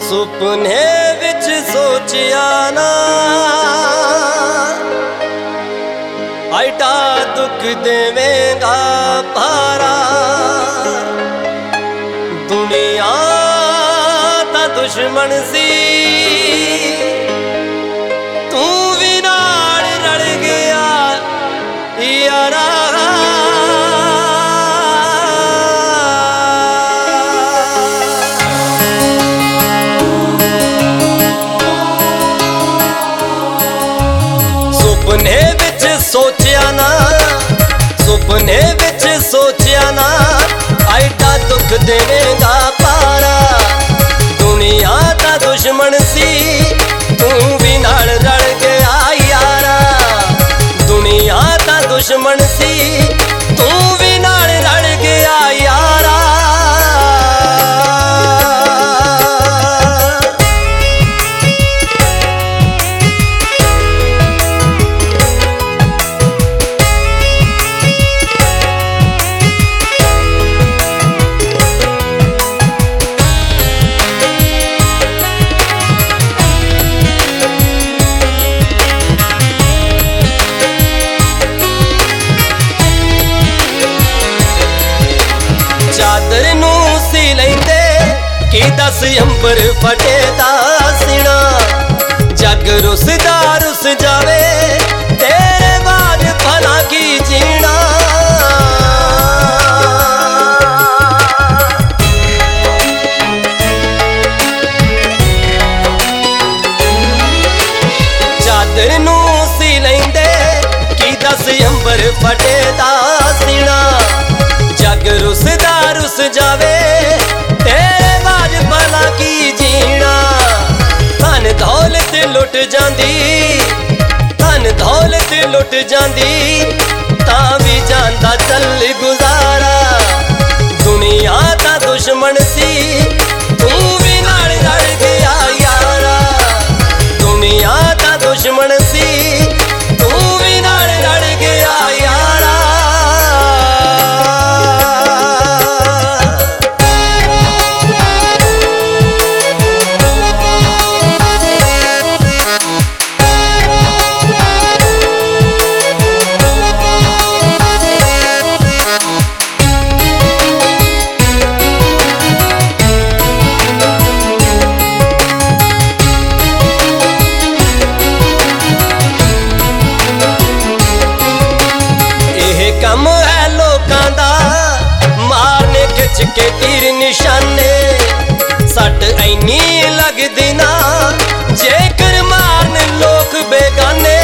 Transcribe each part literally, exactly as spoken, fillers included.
सुपने विच सोचिया ना आइटा दुख देवेगा पारा। दुनिया दा दुश्मन सी तू भी नाल रल गया यारा। सुपने विच सोचिया ना सुपने विच सोचिया ना आइटा दुख देवेगा पारा। दुनिया दा दुश्मन सी तू भी नाल रल गया यारा। दुनिया दा दुश्मन सी तू भी नाल रल गया यारा। चादर नू सी लेंदे की दस अंबर फटे दा सीना। जग रुसदा रुस जावे तेरे बाद भला की जीना। चादर नू सी लेंदे की दस अंबर फटे दा सीना। जग रुसदा रुस जावे तेरे बाज भला की जीना। धन दौलत लुट जांदी धन दौलत लुट जांदी तां भी जांदा चल गुजारा। दुनिया दा दुश्मन सी तू भी नाल रल गया यारा। दुनिया दा दुश्मन सी तू भी नाल रल गया यारा। कम है लोकां दा मारने खिच के तीर निशाने। सट ऐनी लगदी ना जेकर मारन लोग बेगाने।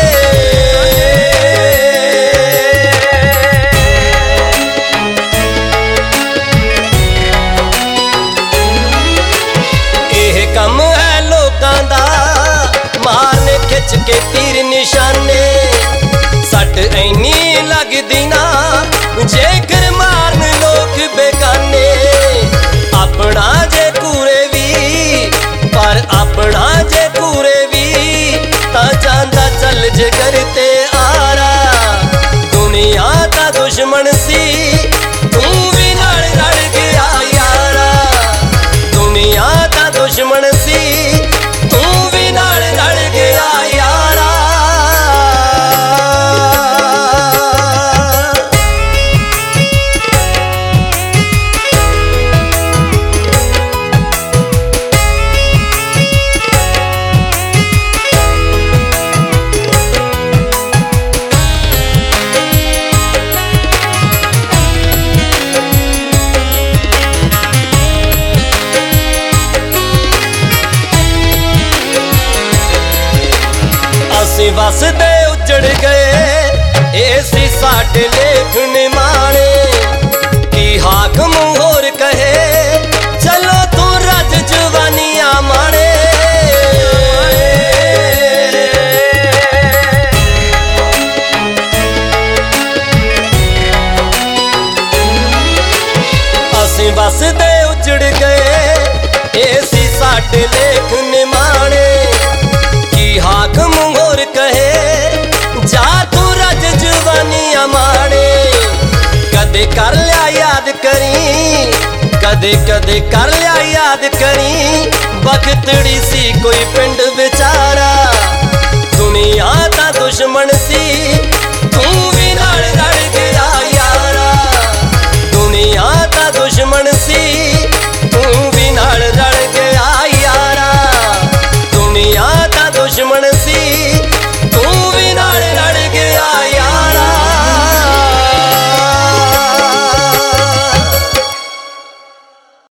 एह कम है लोकां दा मारने खिच के तीर निशाने। सट ऐनी लगदी ना जेकर मारन लोग बेगाने। अपना जे कूरे भी पर अपना जे कूरे भी ता जांदा चल जे करते आरा। दुनिया दा दुश्मन सी तू भी नाल रल गया यारा। दुनिया दा दुश्मन सी तू भी नाल रल गया यारा। असीं वसदे उजड़ गए ऐसी साडे लेख निमाणे। की हाकम होर कहे चलो तू रज जवानियां माणे। असीं वसदे उजड़ गए ऐसी साडे लेख निमाणे। की हाकम होर कहे जा तू रज जवानियां माणे। कदे कर लिया याद करी कदे कदे कर लिया याद करी बखतड़ी सी कोई पिंड बेचारा दुनिया दा दुश्मन सी